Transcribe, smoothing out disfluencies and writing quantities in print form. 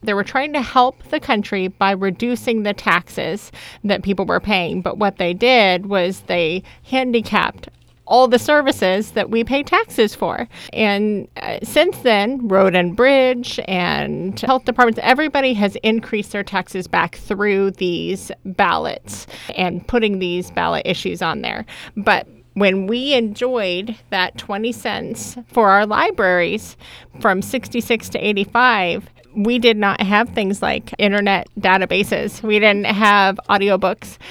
They were trying to help the country by reducing the taxes that people were paying. But what they did was they handicapped all the services that we pay taxes for. And since then, Road and Bridge and health departments, everybody has increased their taxes back through these ballots and putting these ballot issues on there. But when we enjoyed that 20 cents for our libraries from 66 to 85, we did not have things like internet databases. We didn't have audiobooks.